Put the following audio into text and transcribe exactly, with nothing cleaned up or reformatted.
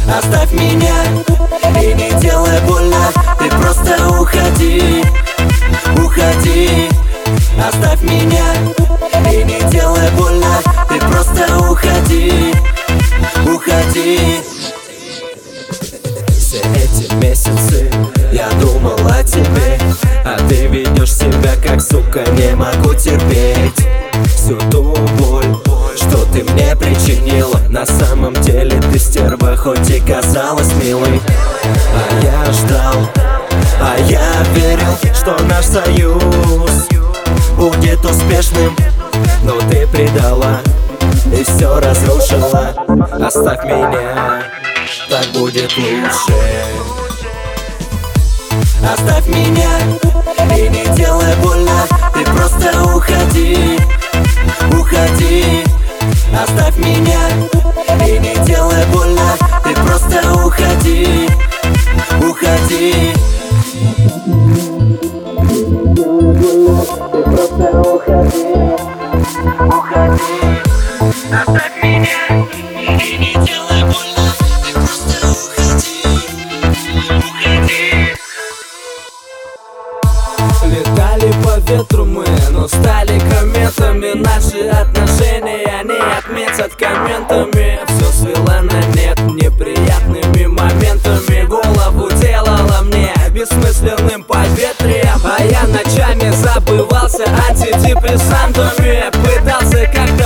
Оставь меня и не делай больно. Ты просто уходи, уходи. Оставь меня и не делай больно. Ты просто уходи, уходи. Все эти месяцы я думал о тебе, а ты ведешь себя как сука. Не могу терпеть всю ту боль, что ты мне причинила. На самом деле ты стерва, хоть и казалась милой. А я ждал, а я верил, что наш союз будет успешным. Но ты предала и все разрушила. Оставь меня, так будет лучше. Оставь меня и не делай больно. Ты просто уходи, уходи. Оставь меня и не делай больно. Ты просто уходи, уходи. Ты просто уходи, уходи. Оставь меня и не делай больно. Ты просто уходи, уходи. Летали по ветру мы, но стали кометами. Наши отношения они отметят комментами. Все свело на нет неприятными моментами. Голову делала мне бессмысленным поветрием. А я ночами забывался антидепрессантами. Пытался как-то